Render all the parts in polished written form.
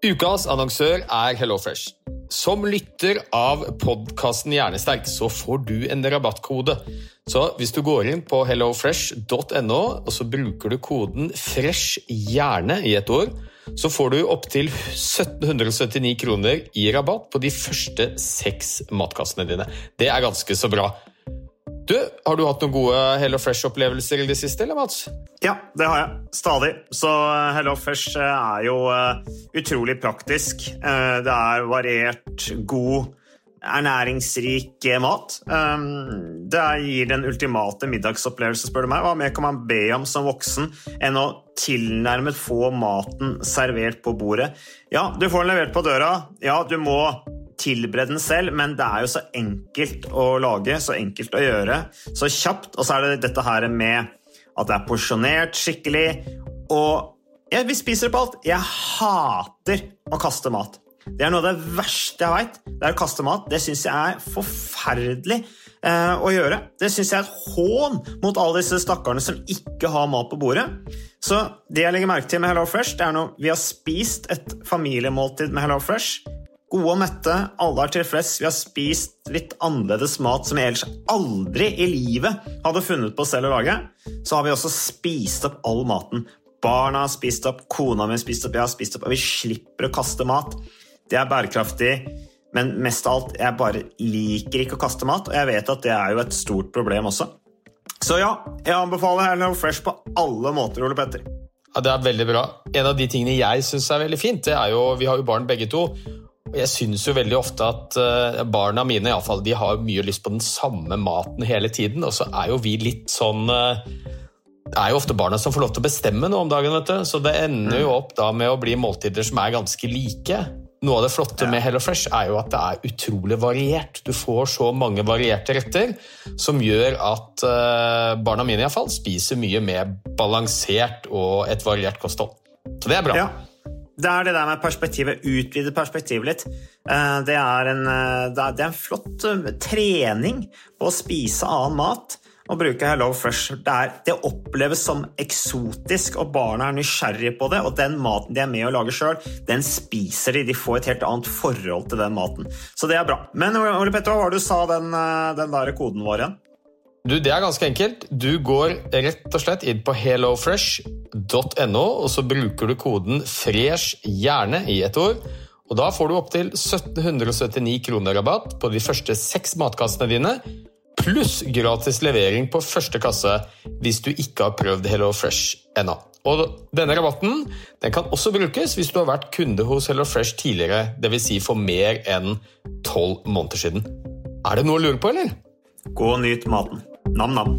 Ukas annonsør HelloFresh. Som lytter av podcasten Hjernesterk så får du en rabattkode. Så hvis du går inn på hellofresh.no og så bruker du koden FRESHHJERNE i et år, så får du opp til 1779 kroner i rabatt på de første 6 matkassene dine. Det er ganske så bra. Du, har du hatt noen gode HelloFresh-opplevelser i det siste, eller Mats? Ja, det har jeg. Stadig. Så HelloFresh er jo utrolig praktisk. Det er variert, god, ernæringsrik mat. Det gir den ultimate middagsopplevelse, spør du meg. Hva mer kan man be om som voksen enn å tilnærmet få maten servert på bordet? Ja, du får den levert på døra. Ja, du må tilberede den selv, men det er jo så enkelt å lage, så enkelt å gjøre, så kjapt, og så er det dette her med at det er porsjonert skikkelig, og vi spiser det på alt. Jeg hater å kaste mat. Det er noe av det verste jeg vet, det er å kaste mat. Det synes jeg er forferdelig å gjøre. Det synes jeg er et hån mot alle disse stakkarene som ikke har mat på bordet. Så det jeg legger merke til med HelloFresh, det er når vi har spist et familiemåltid med HelloFresh, gode og mette, alle er tilfreds, vi har spist litt annerledes mat som jeg ellers aldri i livet hadde funnet på selv å lage, så har vi også spist opp all maten. Barna har spist opp, kona mi har spist opp, jeg har spist opp, og vi slipper å kaste mat. Det er bærekraftig, men mest av alt, jeg bare liker ikke å kaste mat, og jeg vet at det er jo et stort problem også. Så ja, jeg anbefaler HelloFresh på alle måter, Ole Petter. Ja, det er veldig bra. En av de tingene jeg synes er veldig fint, det er jo, vi har jo barn begge to, og jeg synes jo veldig ofte at barna mine i alle fall, de har mye lyst på den samme maten hele tiden, og så er jo vi litt sånn, det er jo ofte barna som får lov til å bestemme noe om dagen, vet du, så det ender jo opp da med å bli måltider som er ganske like. Noe av det flotte med HelloFresh er jo at det er utrolig variert. Du får så mange varierte retter som gjør at barna mine i alle fall spiser mye mer balansert og et variert kosthold. Så det er bra. Ja. Det er det der med perspektivet, utvide perspektivet litt. Det er en flott trening på å spise annen mat og bruke HelloFresh. Det oppleves som eksotisk, og barna er nysgjerrige på det, og den maten de er med å lage selv, den spiser de. De får et helt annet forhold til den maten. Så det er bra. Men Ole Petter, hva var det du sa den der koden vår igjen? Du, det er ganske enkelt. Du går rett og slett inn på hellofresh.no, og så bruker du koden FRESHHJERNE i et år, og da får du opp til 1779 kroner rabatt på de første 6 matkassene dine, pluss gratis levering på første kasse hvis du ikke har prøvd HelloFresh ennå. Og denne rabatten, den kan også brukes hvis du har vært kunde hos HelloFresh tidligere, det vil si for mer enn 12 måneder siden. Er det noe å lure på, eller? Gå og nyt maten. Nam-nam.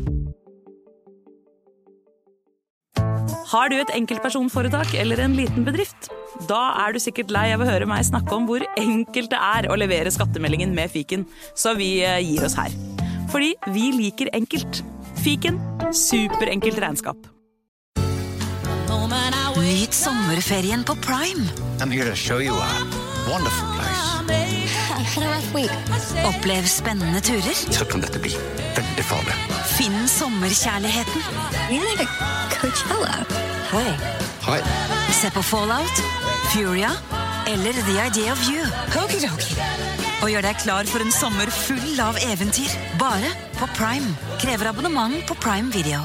Har du et enkeltpersonforetak eller en liten bedrift? Da er du sikkert lei av å høre meg snakke om hvor enkelt det er å levere skattemeldingen med Fiken, så vi gir oss her. Fordi vi liker enkelt. Fiken, superenkelt regnskap. Nyt sommerferien på Prime. I'm here to show you a wonderful place. Opplev spennende turer. Så kan dette bli veldig farlig. Finn sommerkjærligheten. You're like Coachella. Hei. Hei. Se på Fallout, Furia eller The Idea of You. Okidoki. Og gjør deg klar for en sommer full av eventyr. Bare på Prime. Krever abonnement på Prime Video.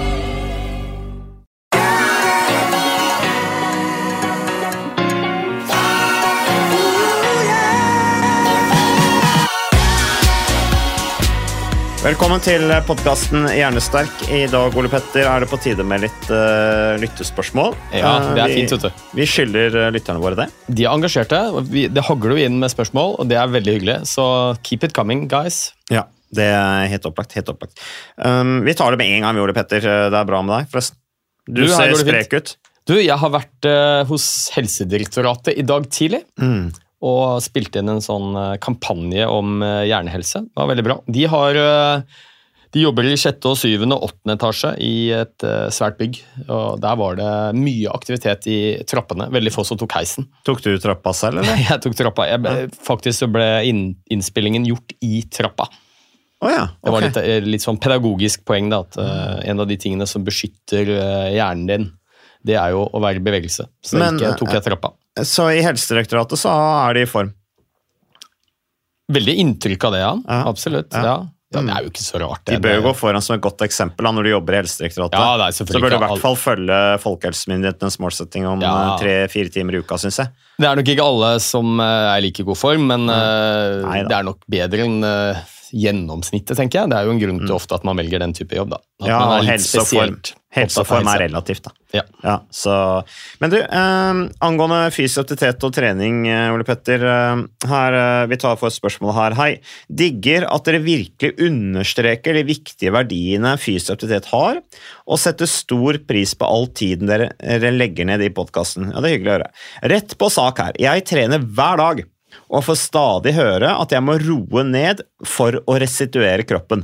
Velkommen til podcasten Hjernesterk. I dag, Ole Petter, er det på tide med litt lyttespørsmål. Ja, det er fint, vet du. Vi skylder lytterne våre det. De er engasjerte, det hagler jo inn med spørsmål, og det er veldig hyggelig. Så keep it coming, guys. Ja, det er helt opplagt, helt opplagt. Vi tar det med en gang, Ole Petter. Det er bra med deg, forresten. Du ser sprek ut. Du, jeg har vært hos Helsedirektoratet i dag tidlig. Og spilte inn en sånn kampanje om hjernehelse. Det var veldig bra. De jobber i 6., 7. og 8. etasje i et svært bygg, og der var det mye aktivitet i trappene. Veldig få som tok heisen. Tok du trappa selv, eller? Jeg tok trappa. Faktisk ble innspillingen gjort i trappa. Ja, okay. Det var litt sånn pedagogisk poeng da, at en av de tingene som beskytter hjernen din det er jo å være i bevegelse. Så ikke tok jeg trappa. Så i Helsedirektoratet så er de i form? Veldig inntrykk av det, absolutt, ja. Ja, det er jo ikke så rart. De bør jo gå foran som et godt eksempel da, når du jobber i Helsedirektoratet. Ja, det er selvfølgelig. Så bør du i hvert fall følge Folkehelsemyndighetenes målsetting om 3-4 timer i uka, synes jeg. Det er nok ikke alle som er like god form, men det er nok bedre enn gjennomsnittet, tenker jeg. Det er jo en grunn til ofte at man velger den type jobb, da. At man er litt spesielt. Helseform er relativt, da. Ja, så. Men du, angående fysioterapi og trening, Ole Petter, vi tar for et spørsmål her. Hei, digger at dere virkelig understreker de viktige verdiene fysioterapi har, og setter stor pris på all tiden dere legger ned i podcasten. Ja, det er hyggelig å høre. Rett på sak her. Jeg trener hver dag, og får stadig høre at jeg må roe ned for å restituere kroppen.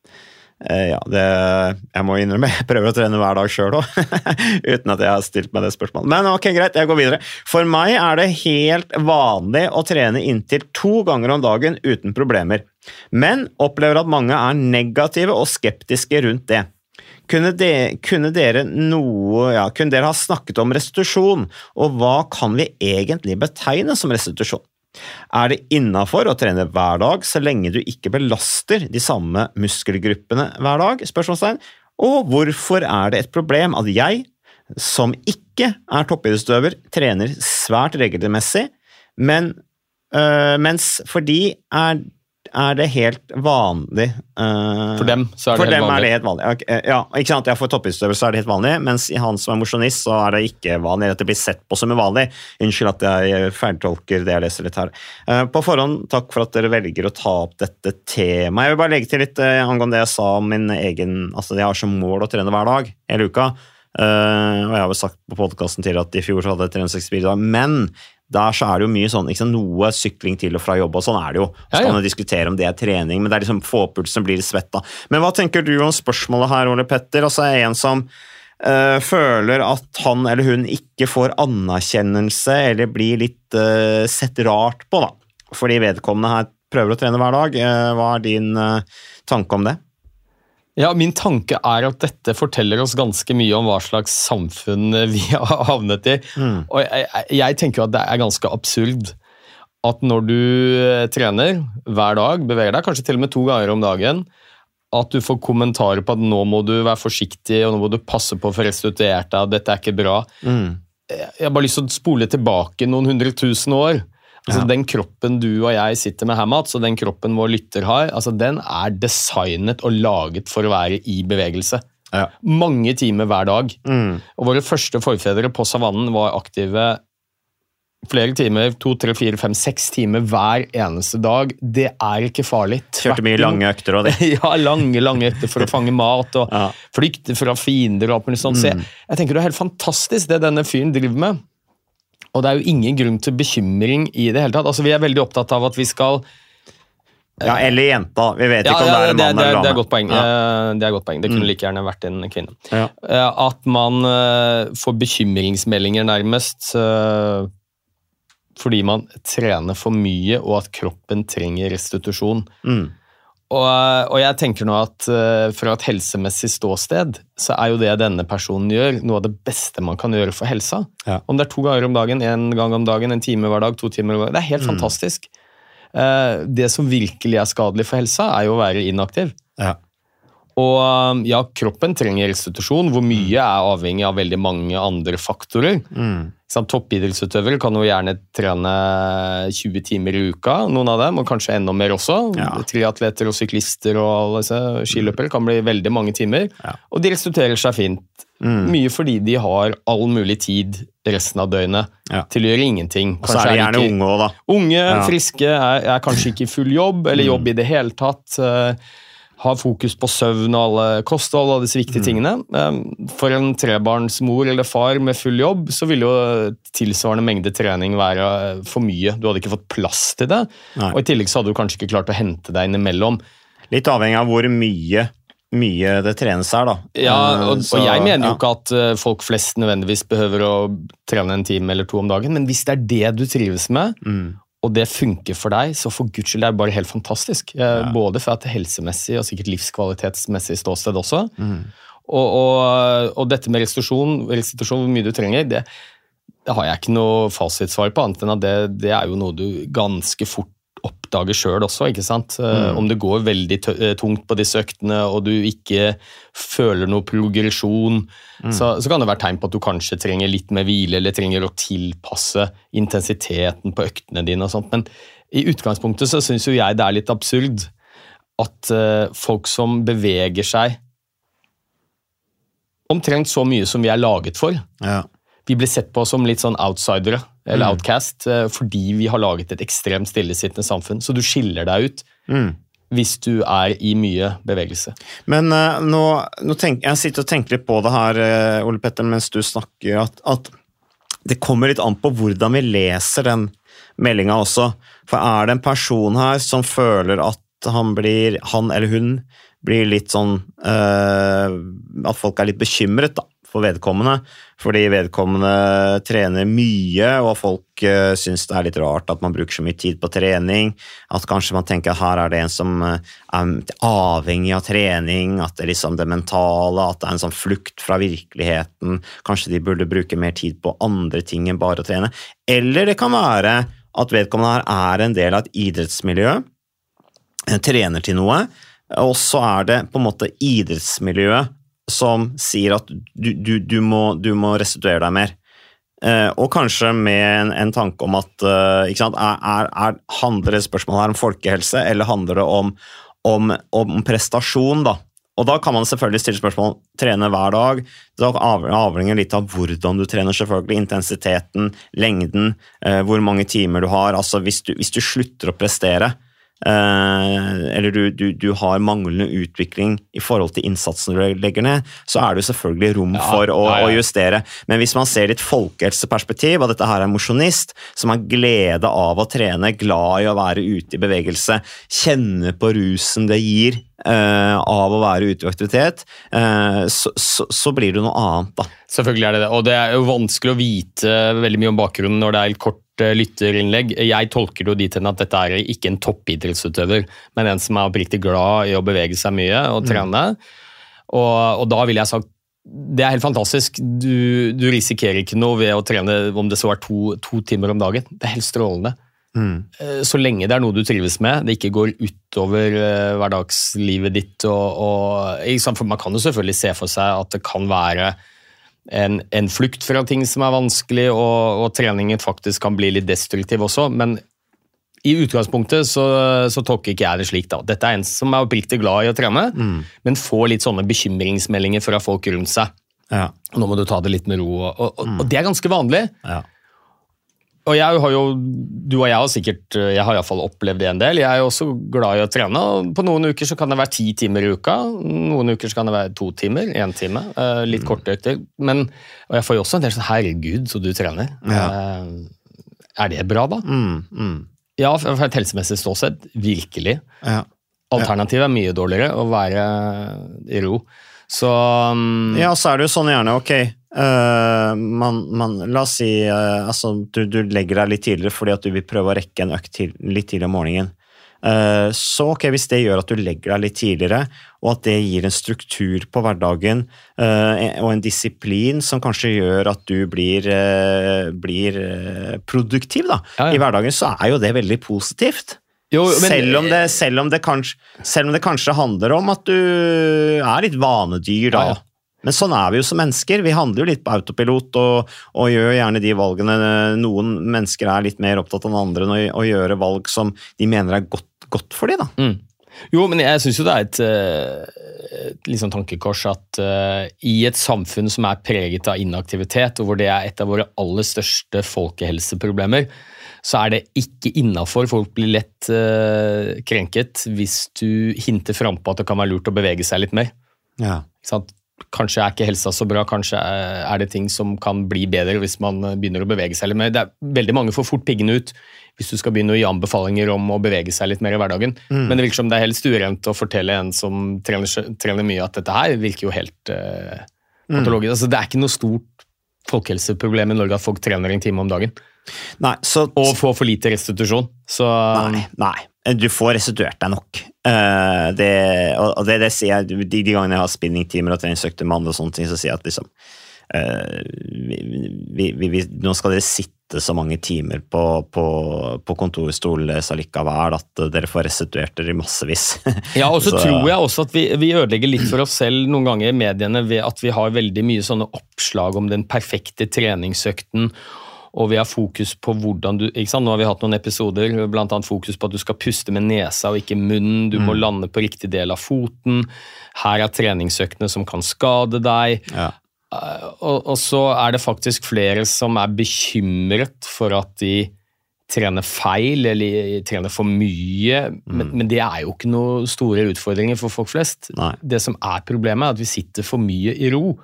Jeg må innrømme, jeg prøver å trene hver dag selv også, uten at jeg har stilt meg det spørsmålet. Men ok, greit, jeg går videre. For meg er det helt vanlig å trene inntil 2 ganger om dagen uten problemer, men opplever at mange er negative og skeptiske rundt det. Kunne dere ha snakket om restitusjon, og hva kan vi egentlig betegne som restitusjon? Er det innenfor å trene hver dag så lenge du ikke belaster de samme muskelgruppene hver dag? Spørsmålstegn. Og hvorfor er det et problem at jeg, som ikke er toppidrettsutøver, trener svært regelmessig, mens for de er det helt vanlig. For dem så er det helt vanlig. Er det helt vanlig. Ja, ikke sant? Ja, for toppidrettsutøver så er det helt vanlig, mens i han som er mosjonist så er det ikke vanlig, at det blir sett på som uvanlig. Unnskyld at jeg feiltolker det jeg leser litt her. På forhånd, takk for at dere velger å ta opp dette temaet. Jeg vil bare legge til litt angående det jeg sa om min egen, altså jeg har som mål å trene hver dag, hele uka, og jeg har vel sagt på podcasten til at i fjor så hadde jeg 364 dager, men der så er det jo mye sånn, ikke sant, noe sykling til og fra jobb, og sånn er det jo. Så kan man diskutere om det er trening, men det er liksom få-pulsen blir svett da. Men hva tenker du om spørsmålet her, Ole Petter? Altså en som føler at han eller hun ikke får anerkjennelse, eller blir litt sett rart på da, fordi vedkommende her prøver å trene hver dag. Hva er din tanke om det? Ja, min tanke er at dette forteller oss ganske mye om hva slags samfunn vi har havnet i. Og jeg tenker jo at det er ganske absurd at når du trener hver dag, beveger deg kanskje til og med 2 ganger om dagen, at du får kommentarer på at nå må du være forsiktig, og nå må du passe på å få restituert deg, dette er ikke bra. Jeg har bare lyst til å spole tilbake noen 100 000 år. Altså den kroppen du og jeg sitter med her, Mats, og den kroppen vår lytter har, altså den er designet og laget for å være i bevegelse. Mange timer hver dag. Og våre første forfedre på savannen var aktive flere timer, 2, 3, 4, 5, 6 timer hver eneste dag. Det er ikke farlig. Kjørte mye lange økter også, det. Ja, lange økter for å fange mat og flykte fra fiender og alt mulig sånt. Så jeg tenker det er helt fantastisk det denne fyren driver med. Og det er jo ingen grunn til bekymring i det hele tatt. Altså, vi er veldig opptatt av at vi skal... Ja, eller jenta. Vi vet ikke om det er en mann eller dame. Det er godt poeng. Det er godt poeng. Det kunne like gjerne vært en kvinne. At man får bekymringsmeldinger nærmest fordi man trener for mye, og at kroppen trenger restitusjon. Og jeg tenker nå at fra et helsemessig ståsted så er jo det denne personen gjør noe av det beste man kan gjøre for helsa. Om det er 2 ganger om dagen, 1 gang om dagen, 1 time hver dag, 2 timer hver dag, det er helt fantastisk. Det som virkelig er skadelig for helsa er jo å være inaktiv. Og ja, kroppen trenger restitusjon, hvor mye er avhengig av veldig mange andre faktorer. Toppidrettsutøvere kan jo gjerne trene 20 timer i uka, noen av dem, og kanskje enda mer også. Triatleter og syklister og alle skiløpere kan bli veldig mange timer, og de restituerer seg fint. Mye fordi de har all mulig tid resten av døgnet til å gjøre ingenting. Og så er de gjerne unge også da. Unge, friske, er kanskje ikke i full jobb, eller jobb i det hele tatt, har fokus på søvn og alle kosthold og disse viktige tingene. For en trebarnsmor eller far med full jobb, så ville jo tilsvarende mengde trening være for mye. Du hadde ikke fått plass til det, og i tillegg så hadde du kanskje ikke klart å hente deg innimellom. Litt avhengig av hvor mye det trenes her da. Ja, og jeg mener jo ikke at folk flest nødvendigvis behøver å trene 1 time eller 2 om dagen, men hvis det er det du trives med, og det funker for deg, så for Guds skyld er det bare helt fantastisk. Både for at det helsemessig og sikkert livskvalitetsmessig ståsted også. Og dette med restitusjon, hvor mye du trenger, det har jeg ikke noe fasitsvar på, annet enn at det er jo noe du ganske fort oppdager selv også, ikke sant? Om det går veldig tungt på disse øktene, og du ikke føler noe progresjon, så kan det være tegn på at du kanskje trenger litt mer hvile, eller trenger å tilpasse intensiteten på øktene dine og sånt. Men i utgangspunktet så synes jo jeg det er litt absurd at folk som beveger seg omtrent så mye som vi er laget for, vi blir sett på som litt sånn outsidere, eller outcast, fordi vi har laget et ekstremt stillesittende samfunn. Så du skiller deg ut hvis du er i mye bevegelse. Men nå jeg sitter og tenker litt på det her, Ole Petter, mens du snakker, at det kommer litt an på hvordan vi leser den meldingen også. For er det en person her som føler at han eller hun blir litt sånn, at folk er litt bekymret da, for vedkommende, fordi vedkommende trener mye, og folk synes det er litt rart at man bruker så mye tid på trening, at kanskje man tenker at her er det en som er avhengig av trening, at det er liksom det mentale, at det er en sånn flukt fra virkeligheten, kanskje de burde bruke mer tid på andre ting enn bare å trene, eller det kan være at vedkommende her er en del av et idrettsmiljø, trener til noe, og så er det på en måte idrettsmiljøet som sier at du må restituere deg mer. Og kanskje med en tanke om at ikke sant, handler det spørsmålet her om folkehelse, eller handler det om prestasjon da? Og da kan man selvfølgelig stille spørsmål, trene hver dag, da avhenger litt av hvordan du trener selvfølgelig, intensiteten, lengden, hvor mange timer du har, altså hvis du slutter å prestere, eller du har manglende utvikling i forhold til innsatsen du legger ned, så er det jo selvfølgelig rom for å justere. Men hvis man ser litt folkehelseperspektiv, og dette her er en mosjonist som har glede av å trene, glad i å være ute i bevegelse, kjenne på rusen det gir av å være ute i aktivitet, så blir det noe annet da. Selvfølgelig er det det, og det er jo vanskelig å vite veldig mye om bakgrunnen når det er kort lytterinnlegg. Jeg tolker jo dit til at dette er ikke en toppidrettsutøver, men en som er oppriktig glad i å bevege seg mye og trene. Og da vil jeg sagt, det er helt fantastisk. Du risikerer ikke noe ved å trene om det så er to timer om dagen. Det er helt strålende. Så lenge det er noe du trives med, det ikke går utover hverdagslivet ditt. For man kan jo selvfølgelig se for seg at det kan være en flukt fra ting som er vanskelig, og treningen faktisk kan bli litt destruktiv også, men i utgangspunktet så tolker ikke jeg det slik da. Dette er en som er oppriktig glad i å trene, men får litt sånne bekymringsmeldinger fra folk rundt seg. Nå må du ta det litt med ro, og det er ganske vanlig. Og jeg har jo, du og jeg har sikkert, jeg har i hvert fall opplevd det en del, jeg er jo også glad i å trene, og på noen uker så kan det være 10 timer i uka, noen uker så kan det være 2 timer, 1 time, litt korte økter, og jeg får jo også en del sånn, herregud, så du trener. Er det bra da? Ja, for et helsemessig ståsted, virkelig. Alternativet er mye dårligere, å være i ro. Så er det jo sånn gjerne, ok, la oss si altså, du legger deg litt tidligere fordi at du vil prøve å rekke en økt litt tidligere om morgenen, så ok, hvis det gjør at du legger deg litt tidligere og at det gir en struktur på hverdagen og en disiplin som kanskje gjør at du blir produktiv da, i hverdagen, så er jo det veldig positivt. Jo, men, selv om det kanskje handler om at du er litt vanedyr da. Men sånn er vi jo som mennesker, vi handler jo litt på autopilot og gjør gjerne de valgene, noen mennesker er litt mer opptatt enn andre enn å gjøre valg som de mener er godt for de da. Jo, men jeg synes jo det er et liksom tankekors at i et samfunn som er preget av inaktivitet, og hvor det er et av våre aller største folkehelseproblemer, så er det ikke innenfor, folk blir lett krenket hvis du hinter frem på at det kan være lurt å bevege seg litt mer. Ikke sant? Kanskje er ikke helsa så bra, kanskje er det ting som kan bli bedre hvis man begynner å bevege seg litt mer. Det er veldig mange får fort piggene ut hvis du skal begynne å gi anbefalinger om å bevege seg litt mer i hverdagen. Men det virker som det er helst urent å fortelle en som trener mye at dette her virker jo helt patologisk. Altså, det er ikke noe stort folkehelseproblem i Norge at folk trener en time om dagen. Nei, og får for lite restitusjon. Så... Nei, du får restituert deg nok. det sier jeg, de gangene jeg har spinningtimer og treningsøkter med andre og sånne ting, så sier jeg at liksom, nå skal dere sitte så mange timer på kontorstol likevel at dere får restituert dere i massevis. Ja, og så tror jeg også at vi ødelegger litt for oss selv noen ganger i mediene ved at vi har veldig mye sånne oppslag om den perfekte treningsøkten, og vi har fokus på hvordan du, ikke sant? Nå har vi hatt noen episoder, blant annet fokus på at du skal puste med nesa og ikke munnen, du må lande på riktig del av foten, her treningsøktene som kan skade deg, og så det faktisk flere som bekymret for at de trener feil eller trener for mye, men det jo ikke noen store utfordringer for folk flest. Nei. Det som problemet at vi sitter for mye i ro.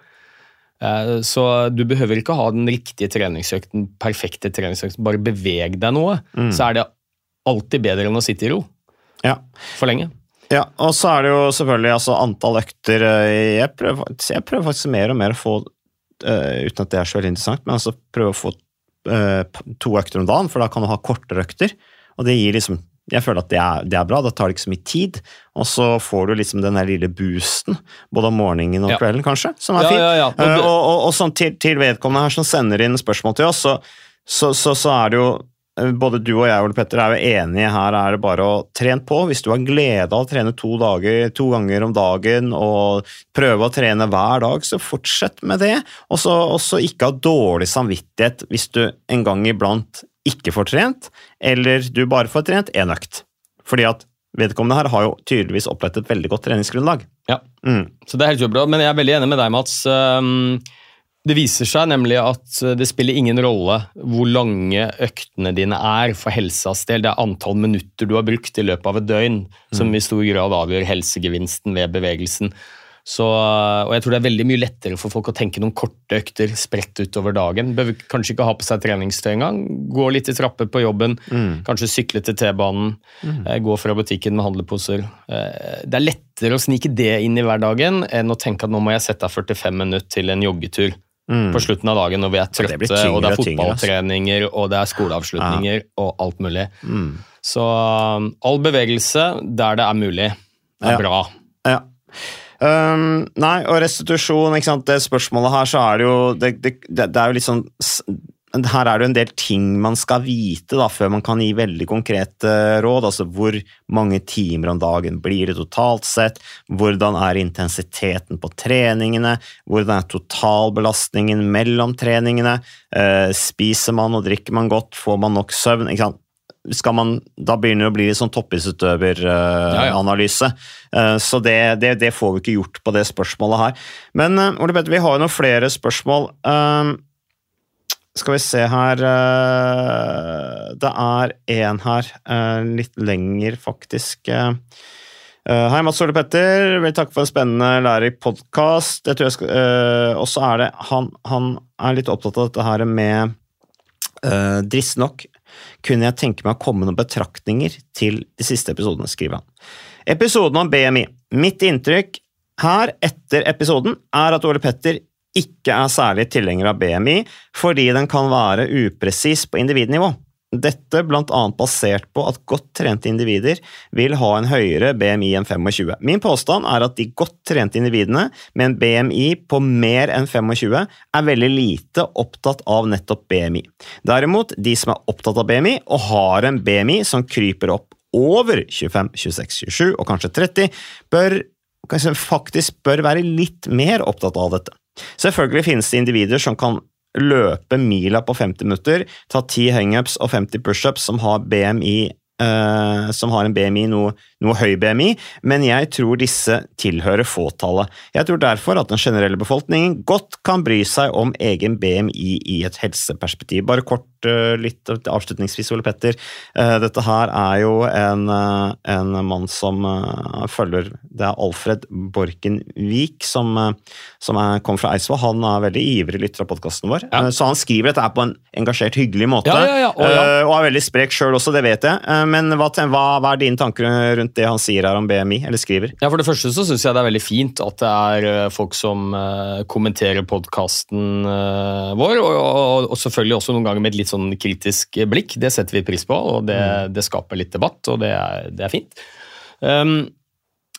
Så du behøver ikke ha den riktige treningsøkten, perfekte treningsøkten, bare beveg deg noe, så det alltid bedre enn å sitte i ro. Ja. For lenge. Ja, og så det jo selvfølgelig altså, antall økter, jeg prøver faktisk mer og mer å få, uten at det så veldig interessant, men altså prøve å få 2 økter om dagen, for da kan du ha kortere økter, og det gir liksom, jeg føler at det bra, da tar det ikke så mye tid, og så får du liksom den der lille boosten, både om morgenen og kvelden kanskje, som fint. Ja. Og sånn til vedkommende her som sender inn spørsmål til oss, så det jo, både du og jeg, Ole Petter, jo enige her, det bare å trene på. Hvis du har glede av å trene 2 ganger om dagen, og prøve å trene hver dag, så fortsett med det. Og så ikke ha dårlig samvittighet hvis du en gang iblant ikke får trent, eller du bare får trent 1 økt. Fordi at vedkommende her har jo tydeligvis opprettet et veldig godt treningsgrunnlag. Ja, så det helt bra. Men jeg veldig enig med deg, Mats. Det viser seg nemlig at det spiller ingen rolle hvor lange øktene dine for helsas del. Det antall minutter du har brukt i løpet av et døgn som i stor grad avgjør helsegevinsten ved bevegelsen. Og jeg tror det veldig mye lettere for folk å tenke noen korte økter spredt utover dagen. Behøver kanskje ikke ha på seg treningstøy en gang. Gå litt i trapper på jobben, kanskje sykle til T-banen, gå fra butikken med handleposer. Det lettere å snike det inn i hverdagen enn å tenke at nå må jeg sette av 45 minutter til en joggetur. På slutten av dagen når vi trøtte, og det fotballtreninger, og det skoleavslutninger, og alt mulig. Så all bevegelse der det mulig bra. Ja. Nei, og restitusjon, ikke sant? Det spørsmålet her, så det jo, det jo litt sånn, her det jo en del ting man skal vite da, før man kan gi veldig konkrete råd, altså hvor mange timer om dagen blir det totalt sett, hvordan intensiteten på treningene, hvordan totalbelastningen mellom treningene, spiser man og drikker man godt, får man nok søvn, ikke sant? Da begynner det å bli litt sånn toppidrettsutøveranalyse. Så det får vi ikke gjort på det spørsmålet her. Men Ole Petter, vi har jo noen flere spørsmål. Skal vi se her. Det en her, litt lenger faktisk. Hei Mats Ole Petter, vil takke for en spennende lærerik podcast. Jeg tror jeg skal, og så det, han litt opptatt av dette her med drist nok. Kunne jeg tenke meg å komme med noen betraktninger til de siste episodene, skriver han. Episoden om BMI. Mitt inntrykk her etter episoden at Ole Petter ikke særlig tilhenger av BMI, fordi den kan være upresis på individnivå. Dette blant annet basert på at godt trente individer vil ha en høyere BMI enn 25. Min påstand at de godt trente individene med en BMI på mer enn 25 veldig lite opptatt av nettopp BMI. Derimot, de som opptatt av BMI og har en BMI som kryper opp over 25, 26, 27 og kanskje 30, faktisk bør være litt mer opptatt av dette. Selvfølgelig finnes det individer som kan løpe mila på 50 minutter, ta 10 hang-ups og 50 push-ups som har BMI, som har en BMI, noe høy BMI, men jeg tror disse tilhører fåtallet. Jeg tror derfor at den generelle befolkningen godt kan bry seg om egen BMI i et helseperspektiv. Bare kort litt avslutningsvis, Ole Petter. Dette her jo en mann som følger, det Alfred Borkenvik som kom fra Eidsvoll. Han veldig ivrig lytter av podcasten vår, så han skriver dette på en engasjert, hyggelig måte, og veldig sprek selv også, det vet jeg. Men hva dine tanker rundt det han sier her om BMI, eller skriver? Ja, for det første så synes jeg det veldig fint at det folk som kommenterer podcasten vår, og selvfølgelig også noen ganger med et litt sånn kritisk blikk. Det setter vi pris på, og det skaper litt debatt, og det fint.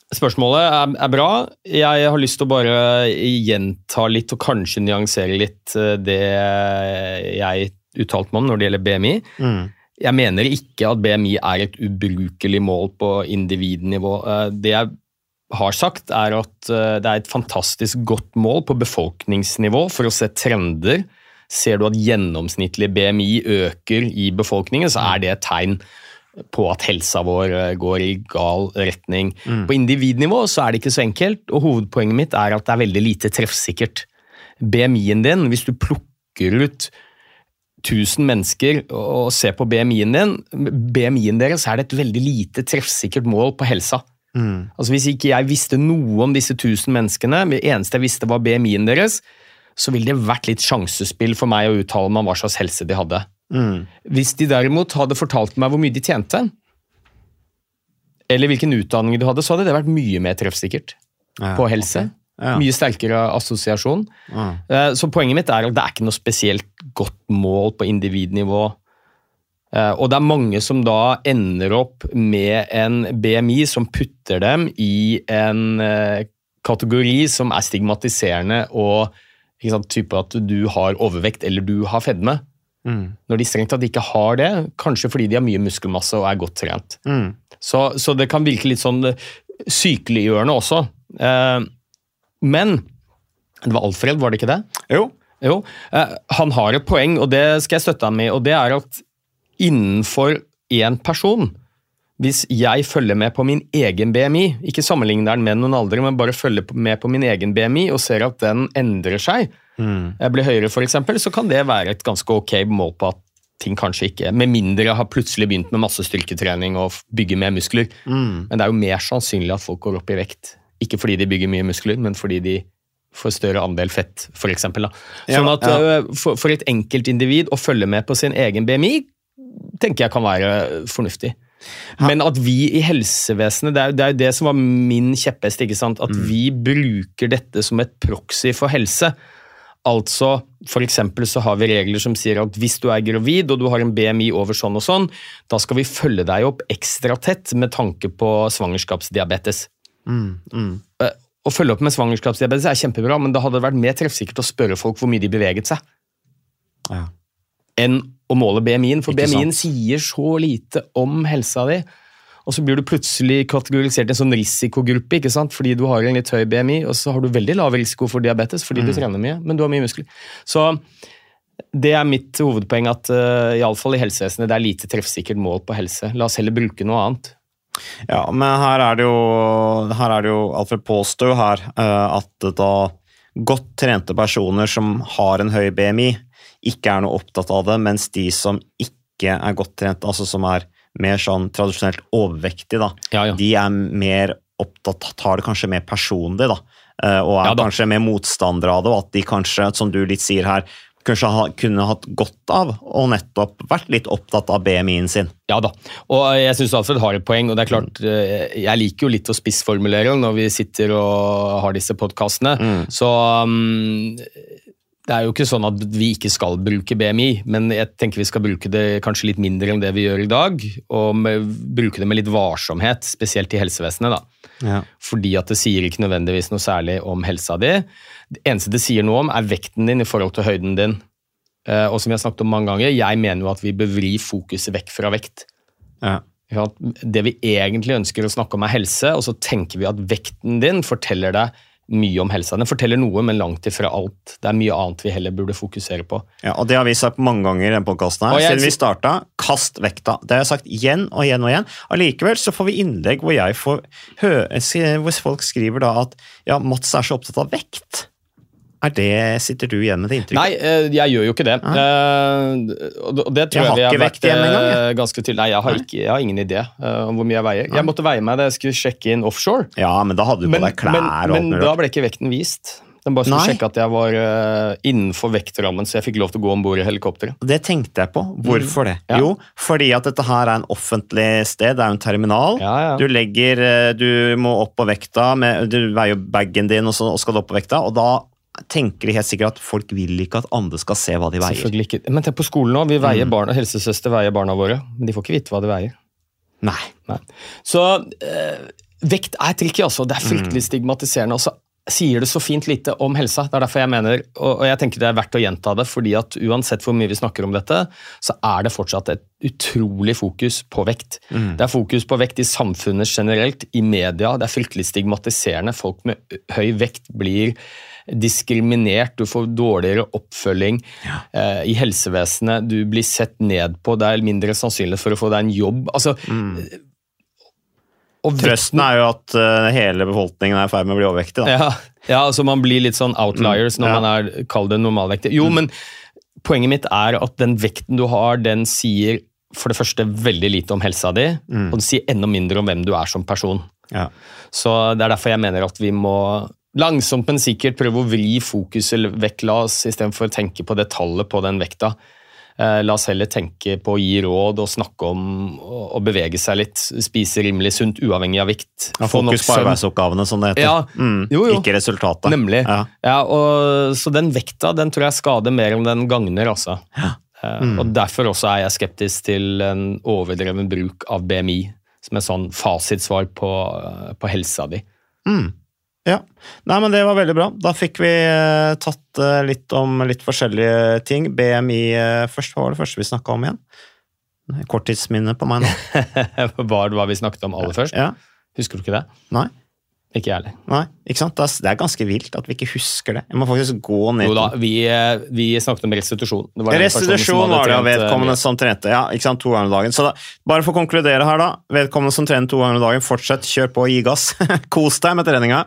Spørsmålet er bra. Jeg har lyst til å bare gjenta litt og kanskje nyansere litt det jeg uttalte meg om når det gjelder BMI. Jeg mener ikke at BMI er et ubrukelig mål på individnivå. Det jeg har sagt er at det er et fantastisk godt mål på befolkningsnivå for å se trender. Ser du at gjennomsnittlig BMI øker i befolkningen, så er det et tegn på at helsa vår går i gal retning. På individnivå så er det ikke så enkelt, og hovedpoenget mitt er at det er veldig lite treffsikkert. BMI-en din, hvis du plukker ut 1000 mennesker og ser på BMI-en deres, er det et veldig lite treffsikkert mål på helsa. Altså hvis ikke jeg visste noe om disse 1000 menneskene, det eneste jeg visste var BMI-en deres, så ville det vært litt sjansespill for meg å uttale meg om hva slags helse de hadde. Hvis de derimot hadde fortalt meg hvor mye de tjente, eller hvilken utdanning de hadde, så hadde det vært mye mer treffsikkert på helse. Okay. Ja. Mye sterkere assosiasjon. Så poenget mitt er at det er ikke noe spesielt godt mål på individnivå. Og det er mange som da ender opp med en BMI som putter dem i en kategori som er stigmatiserende og ikke sant, type at du har overvekt eller du har fedme. Når de strengt tatt ikke har det, kanskje fordi de har mye muskelmasse og er godt trent. Så det kan virke litt sånn sykeliggjørende også. Men det var Alfred, var det ikke det? Jo. Han har et poeng, og det skal jeg støtte ham med, og det er at innenfor en person, hvis jeg følger med på min egen BMI, ikke sammenligner den med noen andre, men bare følger med på min egen BMI og ser at den endrer seg, jeg blir høyere for eksempel, så kan det være et ganske ok mål på at ting kanskje ikke, med mindre jeg har plutselig begynt med masse styrketrening og bygger mer muskler. Men det er jo mer sannsynlig at folk går opp i vekt. Ikke fordi de bygger mye muskler, men fordi de får større andel fett, for eksempel. Sånn at for et enkelt individ å følge med på sin egen BMI, tenker jeg kan være fornuftig. Men at vi i helsevesenet, det er jo det som var min kjepphest, ikke sant? At vi bruker dette som et proxy for helse. Altså, for eksempel så har vi regler som sier at hvis du er gravid og du har en BMI over sånn og sånn, da skal vi følge deg opp ekstra tett med tanke på svangerskapsdiabetes. Å følge opp med svangerskapsdiabetes er kjempebra, men det hadde vært mer treffsikkert å spørre folk hvor mye de beveget seg. Enn å måle BMI-en, for BMI-en sier så lite om helsa di, og så blir du plutselig kategorisert i en sånn risikogruppe, ikke sant? Fordi du har en litt høy BMI, og så har du veldig lav risiko for diabetes, fordi du trener mye, men du har mye muskler. Så det er mitt hovedpoeng at i alle fall i helsevesenet, det er lite treffsikkert mål på helse. La oss heller bruke noe annet. Ja, men her er det jo Alfred påstår her at da godt trente personer som har en høy BMI ikke er noe opptatt av det, mens de som ikke er godt trent, altså som er mer sånn tradisjonelt overvektig da, de er mer opptatt, tar det kanskje mer personlig da, og er kanskje mer motstandere av det, og at de kanskje, som du litt sier her, kanskje kunne hatt godt av og nettopp vært litt opptatt av BMI-en sin. Ja da, og jeg synes Alfred har et poeng, og det er klart, jeg liker jo litt å spissformulere når vi sitter og har disse podcastene, så det er jo ikke sånn at vi ikke skal bruke BMI, men jeg tenker vi skal bruke det kanskje litt mindre enn det vi gjør i dag, og bruke det med litt varsomhet, spesielt i helsevesenet da. Fordi at det sier ikke nødvendigvis noe særlig om helsa di. Det eneste det sier noe om er vekten din i forhold til høyden din. Og som jeg har snakket om mange ganger, jeg mener jo at vi bør vri fokuset vekk fra vekt. Det vi egentlig ønsker å snakke om er helse, og så tenker vi at vekten din forteller deg mye om helsa. Den forteller noe, men langt ifra alt. Det er mye annet vi heller burde fokusere på. Ja, og det har vi sagt mange ganger i den podcasten her. Siden vi startet, kast vekta. Det har jeg sagt igjen og igjen og igjen. Allikevel så får vi innlegg hvor jeg får hvor folk skriver da at ja, Mats er så opptatt av vekt. Sitter du igjen med det inntrykket? Nei, jeg gjør jo ikke det. Og det tror jeg vi har vært ganske tydelig. Nei, jeg har ingen idé om hvor mye jeg veier. Jeg måtte veie meg da jeg skulle sjekke inn offshore. Ja, men da hadde du på deg klær. Men da ble ikke vekten vist. Den bare skulle sjekke at jeg var innenfor vektrammen, så jeg fikk lov til å gå ombord i helikopteret. Det tenkte jeg på. Hvorfor det? Jo, fordi at dette her er en offentlig sted, det er en terminal. Du må opp på vekta, du veier bagen din og skal opp på vekta, og da tenker de helt sikkert at folk vil ikke at andre skal se hva de veier. Selvfølgelig ikke. Men tenk på skolen nå, vi veier barna, helsesøster veier barna våre, men de får ikke vite hva de veier. Nei. Så Vekt tricky, altså. Det fryktelig stigmatiserende, og så sier det så fint lite om helsa. Det derfor jeg mener, og jeg tenker det verdt å gjenta det, fordi at uansett hvor mye vi snakker om dette, så det fortsatt et utrolig fokus på vekt. Det fokus på vekt i samfunnet generelt, i media, det fryktelig stigmatiserende. Folk med høy vekt blir diskriminert, du får dårligere oppfølging i helsevesenet, du blir sett ned på, det mindre sannsynlig for å få deg en jobb. Altså, trøsten jo at hele befolkningen i ferd med å bli overvektig. Da. Ja, altså man blir litt sånn outliers når man kalt det normalvektig. Jo, men poenget mitt at den vekten du har, den sier for det første veldig lite om helsa di, og den sier enda mindre om hvem du som person. Så det derfor jeg mener at vi må langsomt, men sikkert prøve å vri fokuset vekk, la oss i stedet for å tenke på det tallet på den vekta. La oss heller tenke på å gi råd og snakke om å bevege seg litt, spise rimelig sunt, uavhengig av vikt. Fokus på arbeidsoppgavene, som det heter. Jo. Ikke resultatet. Nemlig. Så den vekta, den tror jeg skader mer enn den gagner, altså. Og derfor også jeg skeptisk til en overdreven bruk av BMI, som sånn fasitsvar på helsa di. Ja, nei, men det var veldig bra. Da fikk vi tatt litt om litt forskjellige ting. BMI først, hva var det første vi snakket om igjen? Korttidsminne på meg nå. Hva vi snakket om aller først? Ja. Husker du ikke det? Nei. Ikke jeg heller. Nei, ikke sant? Det ganske vilt at vi ikke husker det. Jeg må faktisk gå ned. Jo da, vi snakket om restitusjon. Restitusjon var det vedkommende som trente, ikke sant, 2 ganger om dagen. Så da, bare for å konkludere her da, vedkommende som trener 2 ganger om dagen, fortsett, kjør på, gi gass, kos deg med treninga,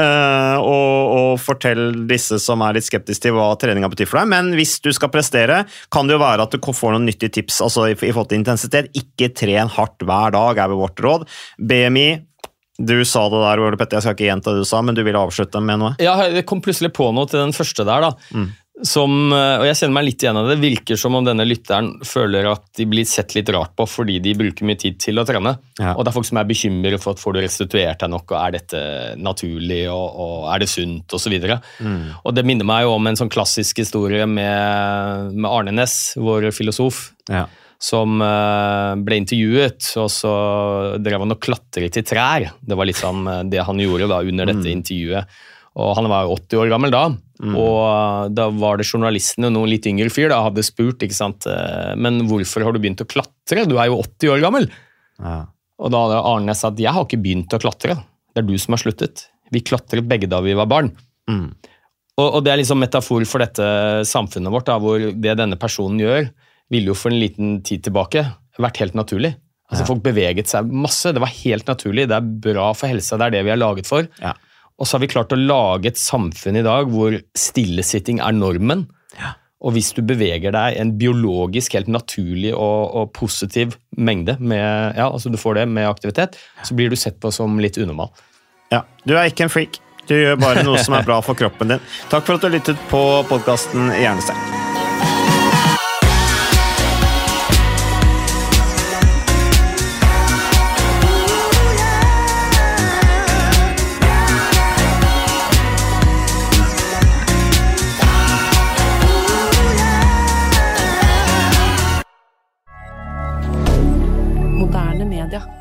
og fortell disse som litt skeptiske til hva treninga betyr for deg. Men hvis du skal prestere, kan det jo være at du får noen nyttige tips, altså i forhold til intensitet. Ikke tren hardt hver dag, vel vårt råd. BMI, du sa det der, Ole Petter, jeg skal ikke gjenta det du sa, men du ville avslutte med noe? Ja, det kom plutselig på noe til den første der da, og jeg kjenner meg litt igjen av det, virker som om denne lytteren føler at de blir sett litt rart på, fordi de bruker mye tid til å trene, og det folk som bekymret for at får du restituert deg nok, og dette naturlig, og det sunt, og så videre. Og det minner meg jo om en sånn klassisk historie med Arne Næss, vår filosof, som ble intervjuet, og så drev han og klatret til trær. Det var liksom det han gjorde da under dette intervjuet. Og han var 80 år gammel da, og da var det journalistene, noen litt yngre fyr da, hadde spurt, ikke sant, men hvorfor har du begynt å klatre? Du jo 80 år gammel. Og da hadde Arne sagt, jeg har ikke begynt å klatre, det du som har sluttet. Vi klatret begge da vi var barn. Og det liksom metafor for dette samfunnet vårt, da, hvor det denne personen gjør, ville jo for en liten tid tilbake vært helt naturlig. Altså folk beveget seg masse, det var helt naturlig, det bra for helsa, det det vi har laget for. Og så har vi klart å lage et samfunn i dag hvor stillesitting normen, og hvis du beveger deg en biologisk helt naturlig og positiv mengde, med, altså du får det med aktivitet, så blir du sett på som litt unormal. Ja, du ikke en freak, du gjør bare noe som bra for kroppen din. Takk for at du har lyttet på podcasten Hjernesterk. Moderne media.